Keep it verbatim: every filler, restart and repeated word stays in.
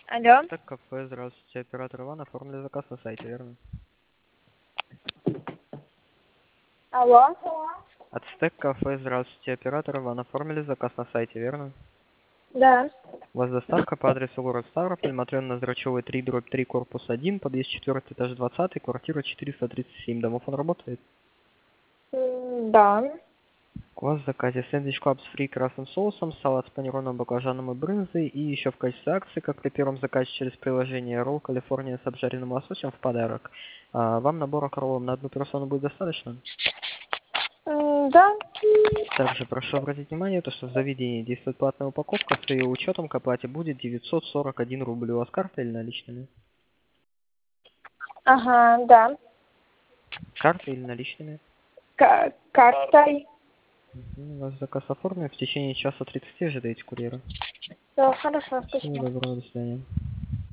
Алло. Так, кафе, здравствуйте, оператор Иван, оформили заказ на сайте, верно? Алло. Ацтек кафе, здравствуйте, оператор Иван, оформили заказ на сайте, верно? Да. У вас доставка по адресу город Ставрополь, Матрённо-Зрачёвой три, дробь три, корпус один, подъезд четыре, этаж двадцать, квартира четыреста тридцать семь. Домофон работает? М, Да. У вас в заказе сэндвич клаб с фри красным соусом, салат с панированным баклажаном и брынзой, и еще в качестве акции, как при первом заказе через приложение, ролл Калифорния с обжаренным лососем в подарок. А, вам набора роллов на одну персону будет достаточно? М, Да. Также прошу обратить внимание, то, что в заведении действует платная упаковка, с ее учетом к оплате будет девятьсот сорок один рубль. У вас карта или наличными? Ага, да. Карта или наличными? К- картой. Мгм. У вас заказ оформлен. В течение часа тридцати ожидаете курьера. Да, хорошо, Всего спасибо. доброго, до свидания.